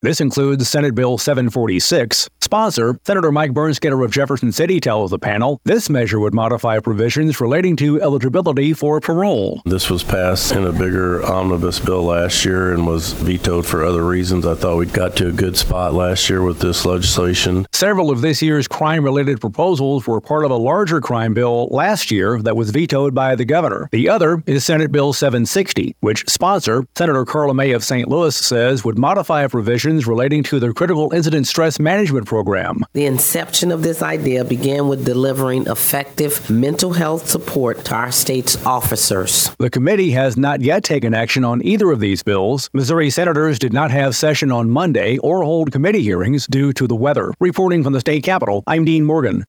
This includes Senate Bill 746. Sponsor, Senator Mike Bernskoetter of Jefferson City, tells the panel this measure would modify provisions relating to eligibility for parole. This was passed in a bigger omnibus bill last year and was vetoed for other reasons. I thought we got to a good spot last year with this legislation. Several of this year's crime-related proposals were part of a larger crime bill last year that was vetoed by the governor. The other is Senate Bill 760, which sponsor, Senator Carla May of St. Louis, says would modify provisions relating to the Critical Incident Stress Management Program. The inception of this idea began with delivering effective mental health support to our state's officers. The committee has not yet taken action on either of these bills. Missouri senators did not have session on Monday or hold committee hearings due to the weather. Reporting from the state capitol, I'm Dean Morgan.